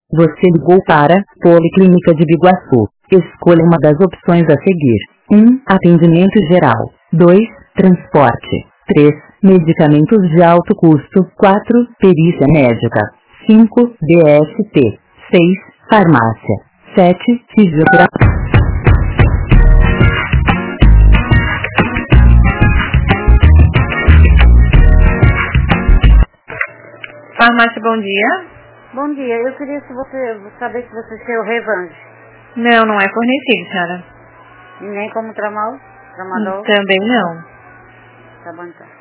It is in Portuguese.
Você ligou para Policlínica de Biguaçu. Escolha uma das opções a seguir. 1. Atendimento geral. 2. Transporte. 3. Medicamentos de alto custo. 4. Perícia médica. 5. DST. 6. Farmácia. 7. Fisioterapia. Farmácia, bom dia. Bom dia, eu queria saber se você tem o Revanche. Não, não é fornecido, senhora. E nem como Tramadol? Também não. Tá bom então.